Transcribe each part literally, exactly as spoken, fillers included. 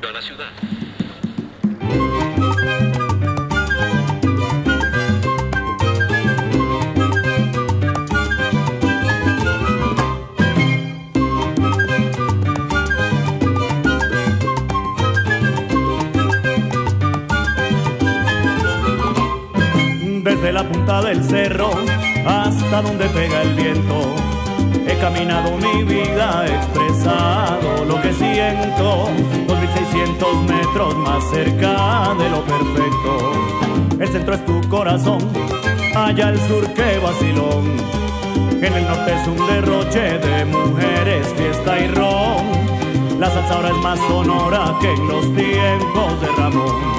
rumbo a la ciudad. Desde la punta del cerro hasta donde pega el viento, he caminado mi vida, he expresado lo que siento. Dos mil seiscientos metros más cerca de lo perfecto. El centro es tu corazón, allá al sur qué vacilón. En el norte es un derroche de mujeres, fiesta y ron. La salsa ahora es más sonora que en los tiempos de Ramón.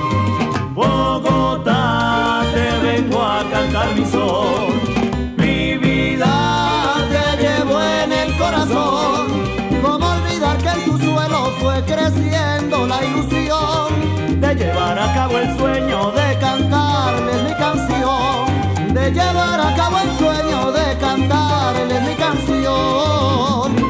Bogotá, te vengo a cantar mi sol. Mi vida te llevo en el corazón. ¿Cómo olvidar que en tu suelo fue creciendo la ilusión de llevar a cabo el sueño de cantarles mi canción? De llevar a cabo el sueño de cantarles mi canción.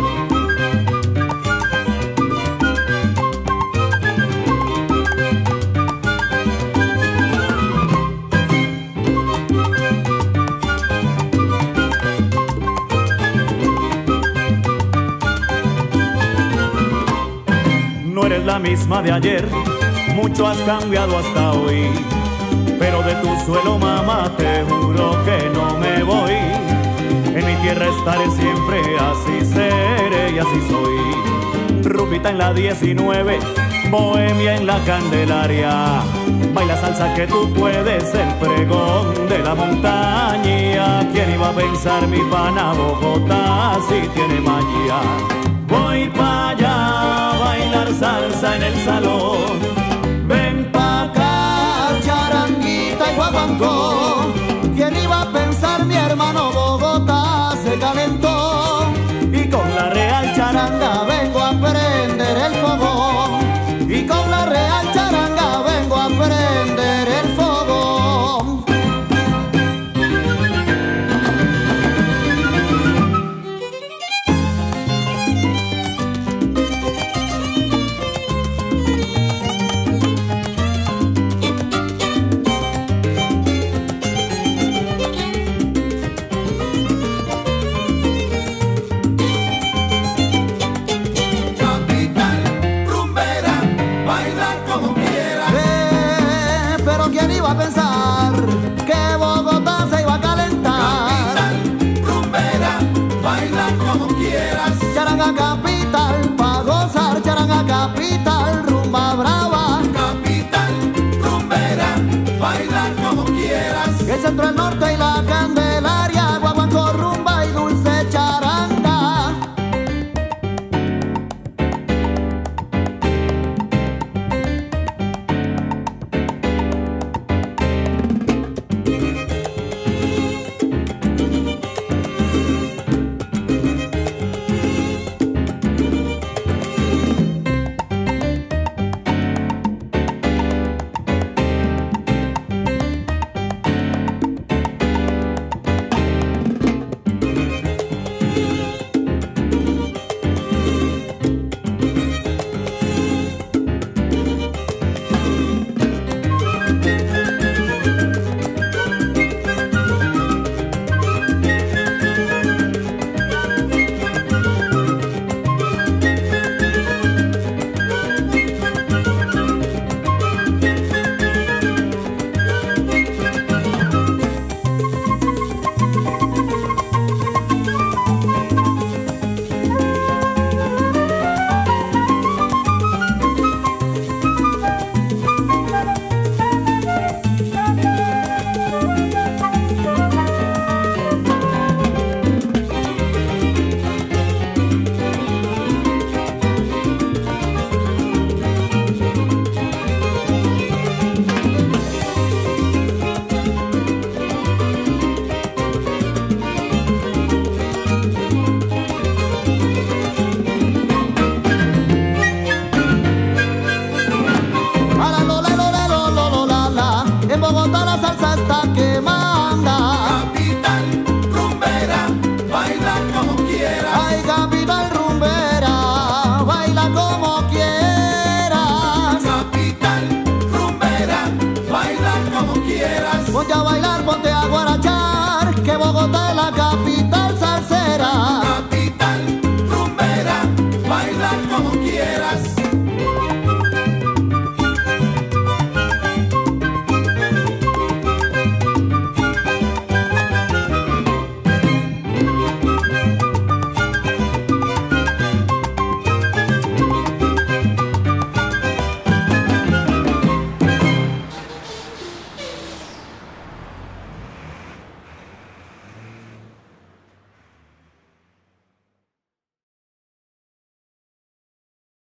La misma de ayer, mucho has cambiado hasta hoy, pero de tu suelo, mamá, te juro que no me voy. En mi tierra estaré siempre, así seré y así soy. Rupita en la diecinueve, Bohemia en la Candelaria. Baila salsa que tú puedes, el pregón de la montaña. ¿Quién iba a pensar mi pana Bogotá si tiene magia? Voy para allá, bailar salsa en el salón.